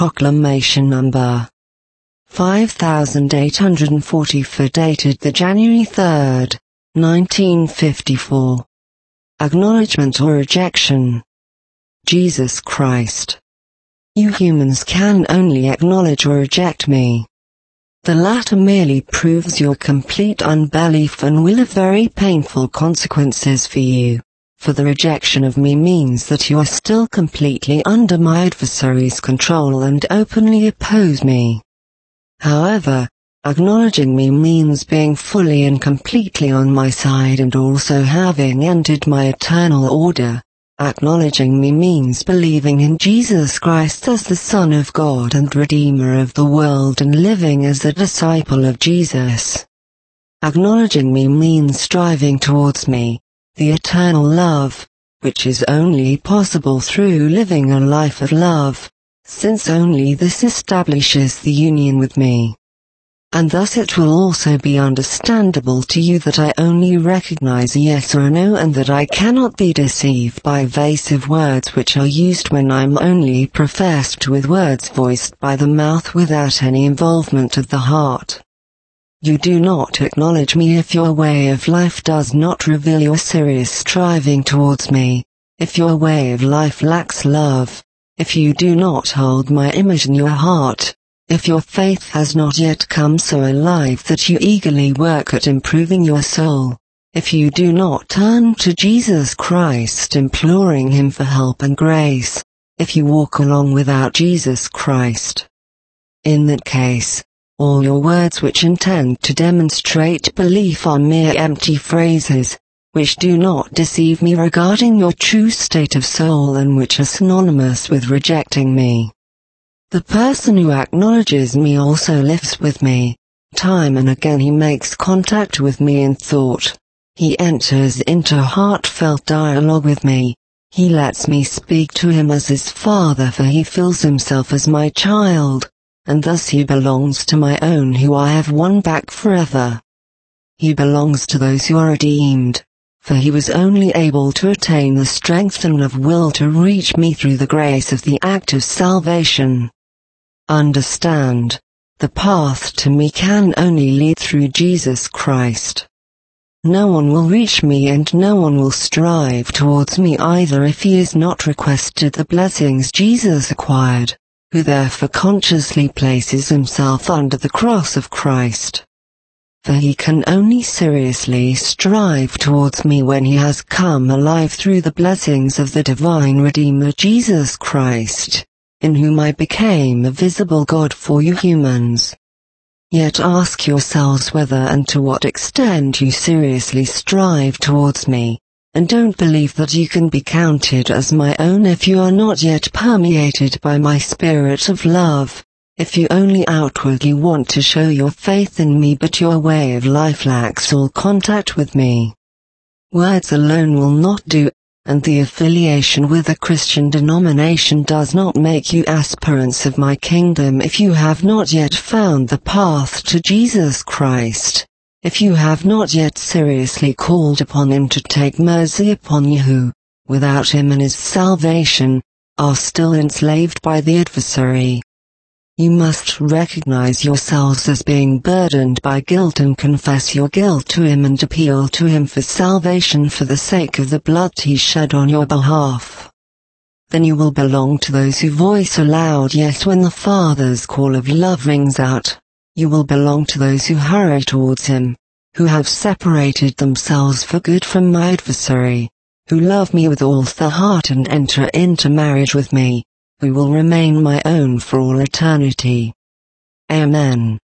Proclamation Number 5844 dated the January 3rd, 1954. Acknowledgement or rejection. Jesus Christ. You humans can only acknowledge or reject me. The latter merely proves your complete unbelief and will have very painful consequences for you, for the rejection of me means that you are still completely under my adversary's control and openly oppose me. However, acknowledging me means being fully and completely on my side and also having entered my eternal order. Acknowledging me means believing in Jesus Christ as the Son of God and Redeemer of the world and living as a disciple of Jesus. Acknowledging me means striving towards me, the eternal love, which is only possible through living a life of love, since only this establishes the union with me. And thus it will also be understandable to you that I only recognize a yes or a no and that I cannot be deceived by evasive words which are used when I'm only professed with words voiced by the mouth without any involvement of the heart. You do not acknowledge me if your way of life does not reveal your serious striving towards me, if your way of life lacks love, if you do not hold my image in your heart, if your faith has not yet come so alive that you eagerly work at improving your soul, if you do not turn to Jesus Christ imploring Him for help and grace, if you walk along without Jesus Christ. In that case, all your words which intend to demonstrate belief are mere empty phrases, which do not deceive me regarding your true state of soul and which are synonymous with rejecting me. The person who acknowledges me also lives with me. Time and again he makes contact with me in thought. He enters into heartfelt dialogue with me. He lets me speak to him as his father, for he feels himself as my child, and thus he belongs to my own who I have won back forever. He belongs to those who are redeemed, for he was only able to attain the strength and of will to reach me through the grace of the act of salvation. Understand, the path to me can only lead through Jesus Christ. No one will reach me and no one will strive towards me either if he is not requested the blessings Jesus acquired, who therefore consciously places himself under the cross of Christ. For he can only seriously strive towards me when he has come alive through the blessings of the divine Redeemer Jesus Christ, in whom I became a visible God for you humans. Yet ask yourselves whether and to what extent you seriously strive towards me, and don't believe that you can be counted as my own if you are not yet permeated by my spirit of love, if you only outwardly want to show your faith in me but your way of life lacks all contact with me. Words alone will not do, and the affiliation with a Christian denomination does not make you aspirants of my kingdom if you have not yet found the path to Jesus Christ, if you have not yet seriously called upon Him to take mercy upon you who, without Him and His salvation, are still enslaved by the adversary. You must recognize yourselves as being burdened by guilt and confess your guilt to Him and appeal to Him for salvation for the sake of the blood He shed on your behalf. Then you will belong to those who voice a loud yes when the Father's call of love rings out. You will belong to those who hurry towards Him, who have separated themselves for good from my adversary, who love me with all their heart and enter into marriage with me, who will remain my own for all eternity. Amen.